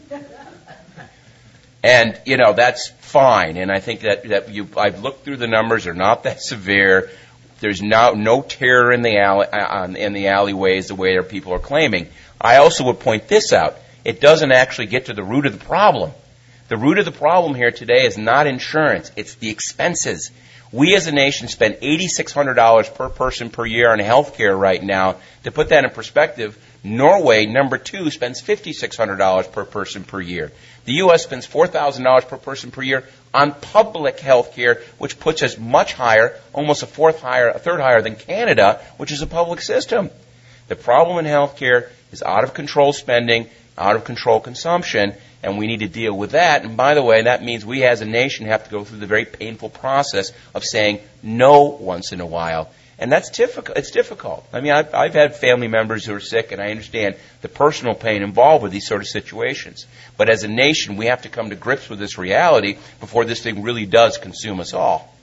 And, you know, that's fine. And I think that I've looked through the numbers. They're not that severe. There's no terror in the alleyways the way people are claiming. I also would point this out. It doesn't actually get to the root of the problem. The root of the problem here today is not insurance. It's the expenses. We as a nation spend $8,600 per person per year on health care right now. To put that in perspective, Norway, number 2, spends $5,600 per person per year. The U.S. spends $4,000 per person per year on public health care, which puts us much higher, almost a third higher than Canada, which is a public system. The problem in health care is out of control spending, out of control consumption, and we need to deal with that. And by the way, that means we as a nation have to go through the very painful process of saying no once in a while. And that's difficult. It's difficult. I mean, I've had family members who are sick, and I understand the personal pain involved with these sort of situations. But as a nation, we have to come to grips with this reality before this thing really does consume us all.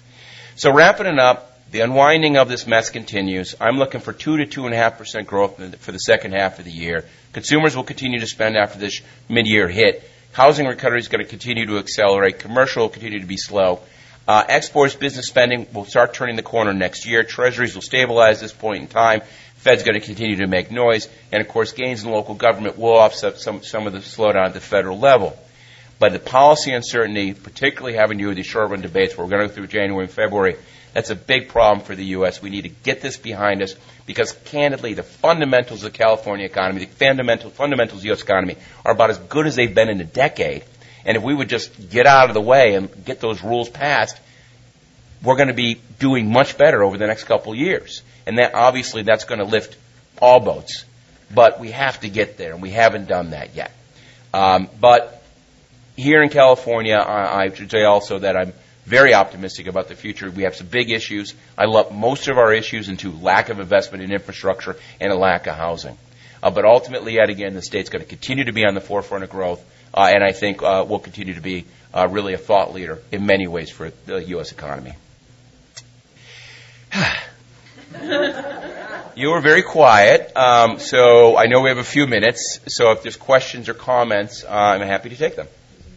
So wrapping it up, the unwinding of this mess continues. I'm looking for 2 to 2.5% growth for the second half of the year. Consumers will continue to spend after this mid-year hit. Housing recovery is going to continue to accelerate. Commercial will continue to be slow. Exports, business spending will start turning the corner next year. Treasuries will stabilize at this point in time. Fed's going to continue to make noise. And, of course, gains in local government will offset some of the slowdown at the federal level. But the policy uncertainty, particularly having to do with these short-run debates where we're going to go through January and February, that's a big problem for the U.S. We need to get this behind us because, candidly, the fundamentals of the California economy, the fundamentals of the U.S. economy are about as good as they've been in a decade. And if we would just get out of the way and get those rules passed, we're going to be doing much better over the next couple of years. And that obviously that's going to lift all boats. But we have to get there, and we haven't done that yet. But here in California, I should say also that I'm very optimistic about the future. We have some big issues. I lump most of our issues into lack of investment in infrastructure and a lack of housing. But ultimately, yet again, the state's going to continue to be on the forefront of growth, and I think we'll continue to be really a thought leader in many ways for the U.S. economy. You were very quiet, so I know we have a few minutes. So if there's questions or comments, I'm happy to take them.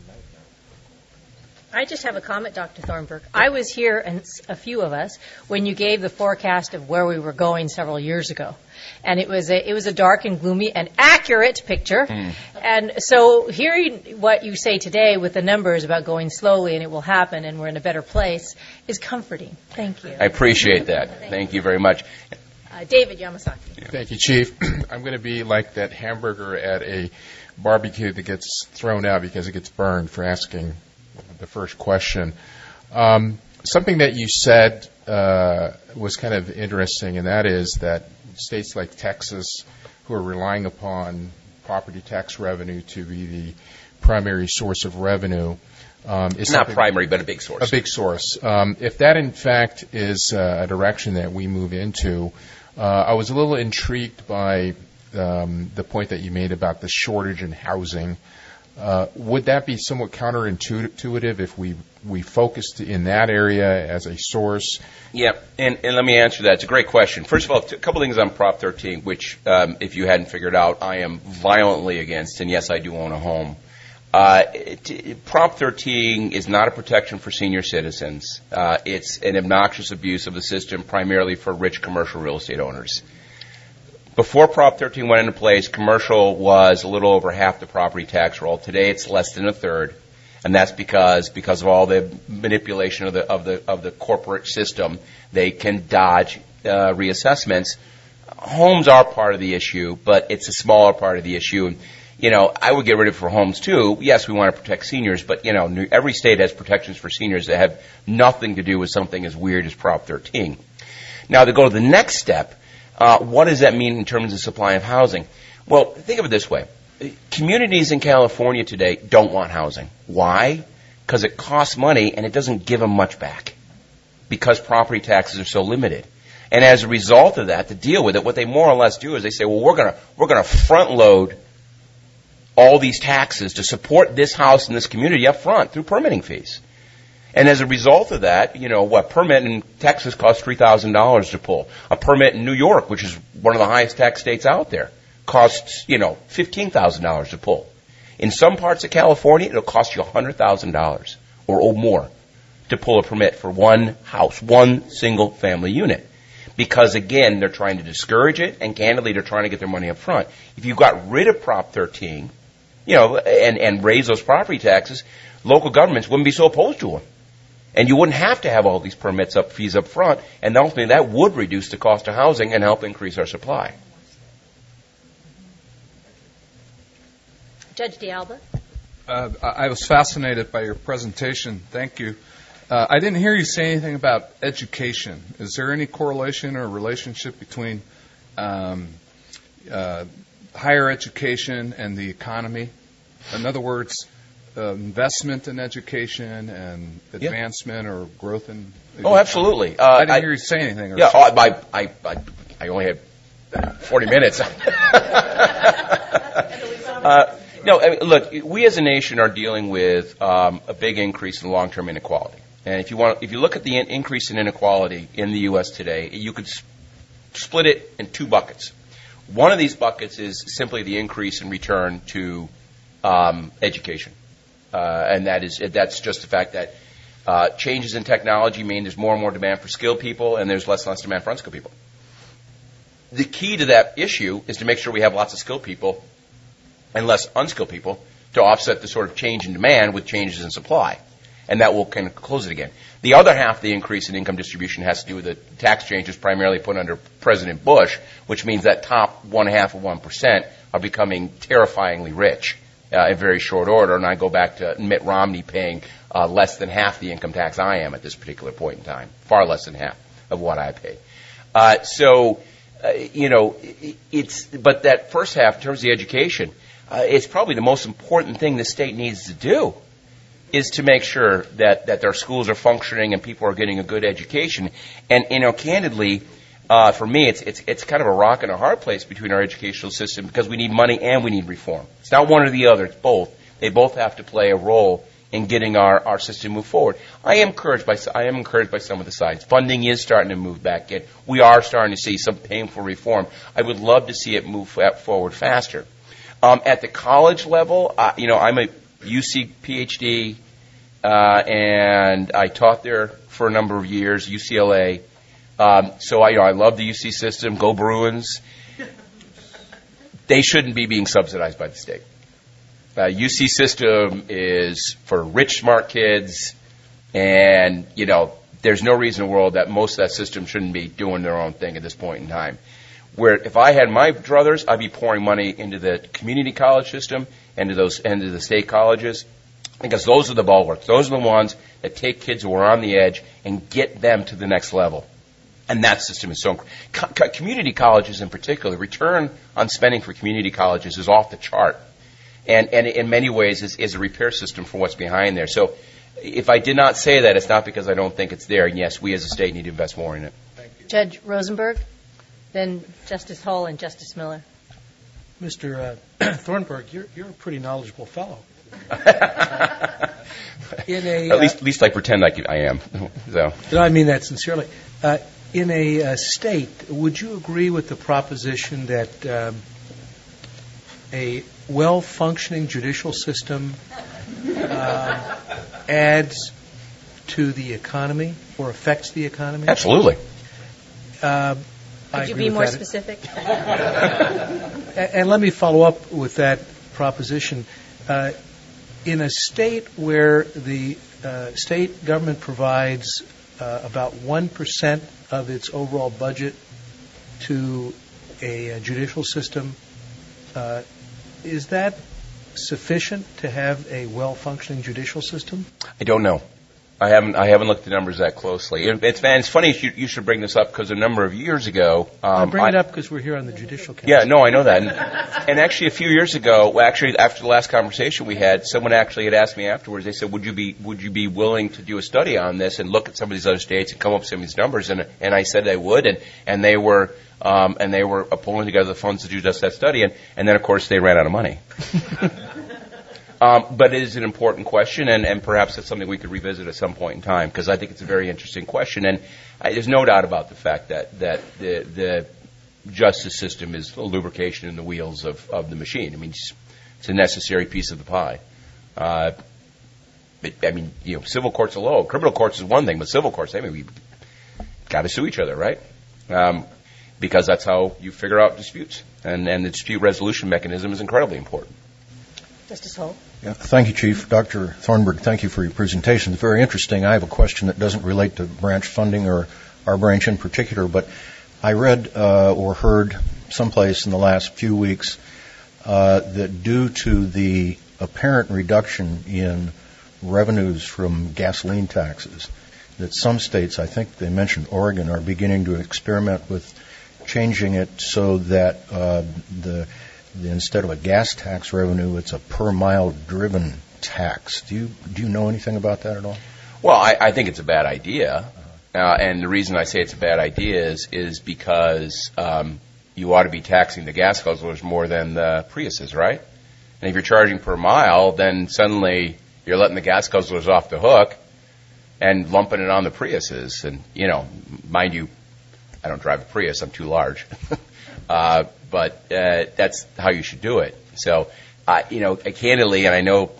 I just have a comment, Dr. Thornburg. I was here, and a few of us, when you gave the forecast of where we were going several years ago. And it was a dark and gloomy and accurate picture. And so hearing what you say today with the numbers about going slowly and it will happen and we're in a better place is comforting. Thank you. I appreciate that. Thank you very much. David Yamasaki. Thank you, Chief. I'm going to be like that hamburger at a barbecue that gets thrown out because it gets burned for asking the first question. Something that you said was kind of interesting, and that is that states like Texas, who are relying upon property tax revenue to be the primary source of revenue, it's not primary, but a big source. A big source. If that, in fact, is a direction that we move into, I was a little intrigued by the point that you made about the shortage in housing. Would that be somewhat counterintuitive if we focused in that area as a source? Yeah, and let me answer that. It's a great question. First of all, a couple things on Prop 13, which, if you hadn't figured out, I am violently against, and yes, I do own a home. Prop 13 is not a protection for senior citizens. It's an obnoxious abuse of the system, primarily for rich commercial real estate owners. Before Prop 13 went into place, commercial was a little over half the property tax roll. Today, it's less than a third. And that's because of all the manipulation of the corporate system, they can dodge reassessments. Homes are part of the issue, but it's a smaller part of the issue. And, I would get rid of it for homes too. Yes, we want to protect seniors, but every state has protections for seniors that have nothing to do with something as weird as Prop 13. Now, to go to the next step, what does that mean in terms of supply of housing? Well, think of it this way. Communities in California today don't want housing. Why? Because it costs money and it doesn't give them much back because property taxes are so limited. And as a result of that, to deal with it, what they more or less do is they say, well, we're going to front load all these taxes to support this house and this community up front through permitting fees. And as a result of that, permit in Texas costs $3,000 to pull. A permit in New York, which is one of the highest tax states out there, costs, $15,000 to pull. In some parts of California, it'll cost you $100,000 or more to pull a permit for one house, one single family unit. Because, again, they're trying to discourage it, and candidly, they're trying to get their money up front. If you got rid of Prop 13, and raise those property taxes, local governments wouldn't be so opposed to them. And you wouldn't have to have all these fees up front, and ultimately that would reduce the cost of housing and help increase our supply. Judge D'Alba? I was fascinated by your presentation. Thank you. I didn't hear you say anything about education. Is there any correlation or relationship between higher education and the economy? In other words, investment in education and advancement or growth in education? Oh, absolutely. I didn't hear you say anything. I only had 40 minutes. Look, we as a nation are dealing with a big increase in long-term inequality. And if you look at the increase in inequality in the U.S. today, you could split it in two buckets. One of these buckets is simply the increase in return to education. And that's just the fact that changes in technology mean there's more and more demand for skilled people and there's less and less demand for unskilled people. The key to that issue is to make sure we have lots of skilled people and less unskilled people to offset the sort of change in demand with changes in supply. And that will kind of close it again. The other half of the increase in income distribution has to do with the tax changes primarily put under President Bush, which means that top 1.5% are becoming terrifyingly rich in very short order. And I go back to Mitt Romney paying less than half the income tax I am at this particular point in time, far less than half of what I pay. But that first half, in terms of the education, it's probably the most important thing the state needs to do is to make sure that their schools are functioning and people are getting a good education. And, candidly, for me, it's kind of a rock and a hard place between our educational system because we need money and we need reform. It's not one or the other. It's both. They both have to play a role in getting our system move forward. I am encouraged by some of the signs. Funding is starting to move back in. We are starting to see some painful reform. I would love to see it move forward faster. At the college level, I'm a UC PhD, and I taught there for a number of years, UCLA. So I love the UC system. Go Bruins. They shouldn't be being subsidized by the state. UC system is for rich, smart kids, and, there's no reason in the world that most of that system shouldn't be doing their own thing at this point in time. Where if I had my druthers, I'd be pouring money into the community college system and into the state colleges, because those are the bulwarks. Those are the ones that take kids who are on the edge and get them to the next level. And that system is so community colleges in particular, return on spending for community colleges is off the chart. And in many ways is a repair system for what's behind there. So if I did not say that, it's not because I don't think it's there. And yes, we as a state need to invest more in it. Thank you. Judge Rosenberg, then Justice Hull and Justice Miller. Mr. Thornburg, you're a pretty knowledgeable fellow. At least I pretend like I am. So. No, I mean that sincerely. In a state, would you agree with the proposition that a well-functioning judicial system adds to the economy or affects the economy? Absolutely. Could you be more specific? And let me follow up with that proposition. in a state where the state government provides about 1% of its overall budget to a judicial system, is that sufficient to have a well-functioning judicial system? I don't know. I haven't looked at the numbers that closely. It's funny you should bring this up because a number of years ago. I bring it up because we're here on the Judicial Council. Yeah, no, I know that. And actually, a few years ago, after the last conversation we had, someone actually had asked me afterwards. They said, "Would you be willing to do a study on this and look at some of these other states and come up with some of these numbers?" And I said I would, and they were pulling together the funds to do just that study, and then of course they ran out of money. But it is an important question, and perhaps it's something we could revisit at some point in time, because I think it's a very interesting question. And there's no doubt about the fact that the justice system is a lubrication in the wheels of the machine. I mean, it's a necessary piece of the pie. Civil courts alone. Criminal courts is one thing, but civil courts, we got to sue each other, right? Because that's how you figure out disputes. And the dispute resolution mechanism is incredibly important. Justice Hull. Yeah, thank you, Chief. Dr. Thornburg, thank you for your presentation. It's very interesting. I have a question that doesn't relate to branch funding or our branch in particular, but I read or heard someplace in the last few weeks that due to the apparent reduction in revenues from gasoline taxes, that some states, I think they mentioned Oregon, are beginning to experiment with changing it so that instead of a gas tax revenue, it's a per mile driven tax. Do you know anything about that at all? Well, I think it's a bad idea, and the reason I say it's a bad idea is because you ought to be taxing the gas guzzlers more than the Priuses, right? And if you're charging per mile, then suddenly you're letting the gas guzzlers off the hook and lumping it on the Priuses. And mind you, I don't drive a Prius; I'm too large. But that's how you should do it. So, candidly, and I know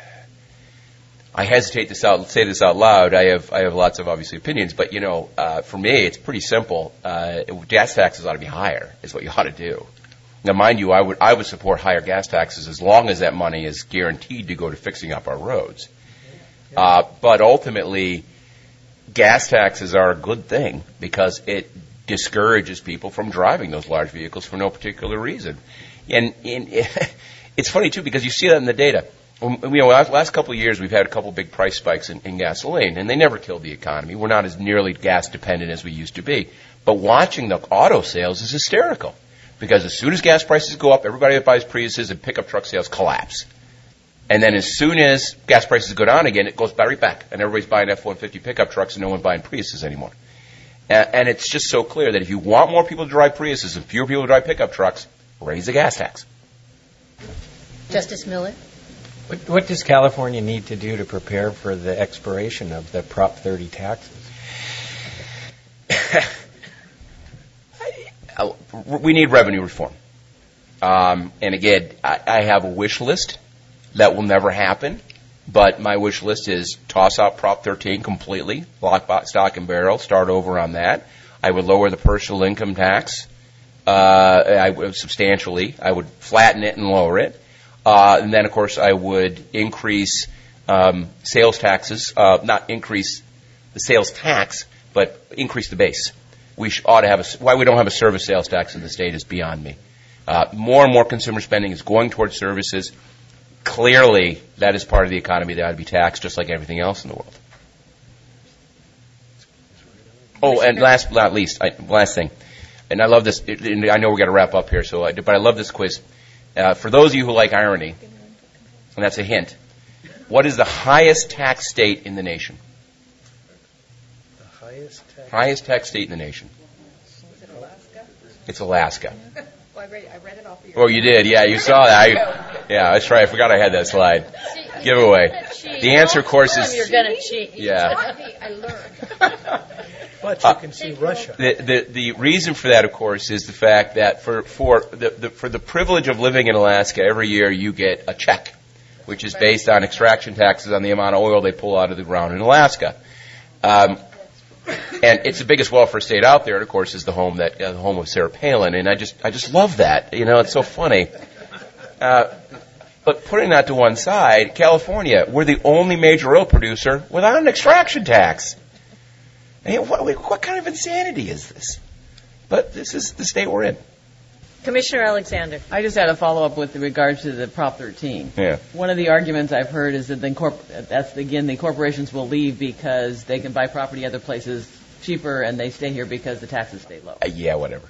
I hesitate to say this out loud. I have lots of obviously opinions, but for me, it's pretty simple. Gas taxes ought to be higher. Is what you ought to do. Now, mind you, I would support higher gas taxes as long as that money is guaranteed to go to fixing up our roads. But ultimately, gas taxes are a good thing because it discourages people from driving those large vehicles for no particular reason. And it's funny, too, because you see that in the data. Last couple of years, we've had a couple of big price spikes in gasoline, and they never killed the economy. We're not as nearly gas dependent as we used to be. But watching the auto sales is hysterical because as soon as gas prices go up, everybody that buys Priuses and pickup truck sales collapse. And then as soon as gas prices go down again, it goes right back, and everybody's buying F-150 pickup trucks and no one's buying Priuses anymore. And it's just so clear that if you want more people to drive Priuses and fewer people to drive pickup trucks, raise the gas tax. Justice Miller. What does California need to do to prepare for the expiration of the Prop 30 taxes? We need revenue reform. And again, I have a wish list that will never happen. But my wish list is toss out Prop 13 completely, lock, stock, and barrel, start over on that. I would lower the personal income tax substantially. I would flatten it and lower it. And then, of course, I would increase sales taxes, not increase the sales tax, but increase the base. We ought to have why we don't have a service sales tax in the state is beyond me. More and more consumer spending is going towards services. Clearly, that is part of the economy that ought to be taxed just like everything else in the world. Oh, and last but not least, last thing, and I love this. I know we've got to wrap up here, but I love this quiz. For those of you who like irony, and that's a hint, what is the highest tax state in the nation? The highest tax state in the nation. Is it Alaska? It's Alaska. Well, I read it off of your... Oh, you did? Yeah, you saw that. That's right. I forgot I had that slide. Giveaway. The answer, of course, is... You're going to cheat. Yeah. I learned. But you can see Russia. The reason for that, of course, is the fact that for the privilege of living in Alaska, every year you get a check, which is based on extraction taxes on the amount of oil they pull out of the ground in Alaska. And it's the biggest welfare state out there, and of course, is the home of Sarah Palin. And I just love that. It's so funny. But putting that to one side, California, we're the only major oil producer without an extraction tax. I mean, what kind of insanity is this? But this is the state we're in. Commissioner Alexander. I just had a follow-up with regard to the Prop 13. Yeah. One of the arguments I've heard is that the corporations will leave because they can buy property other places cheaper, and they stay here because the taxes stay low. Yeah, whatever.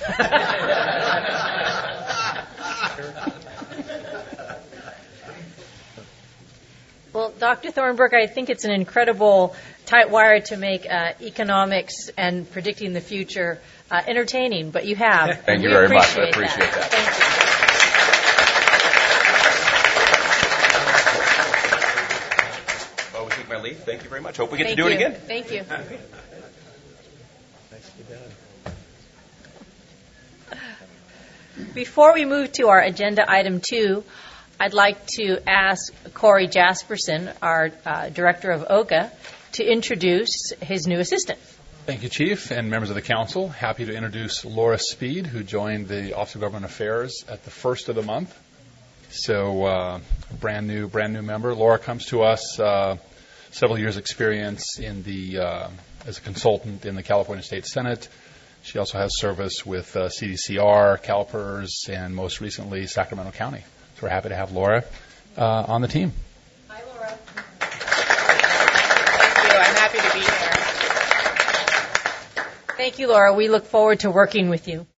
Well, Dr. Thornburg, I think it's an incredible tight wire to make economics and predicting the future entertaining, but you have. Thank you very much. I appreciate that. Thank you. Well, we take my leave. Thank you very much. Hope we get to do it again. Thank you. Before we move to our agenda item 2, I'd like to ask Corey Jasperson, our director of OGA, to introduce his new assistant. Thank you, Chief, and members of the council. Happy to introduce Laura Speed, who joined the Office of Government Affairs at the first of the month. So, brand new member. Laura comes to us several years' experience in as a consultant in the California State Senate. She also has service with CDCR, CalPERS, and most recently Sacramento County. So we're happy to have Laura on the team. Hi, Laura. Thank you. I'm happy to be here. Thank you, Laura. We look forward to working with you.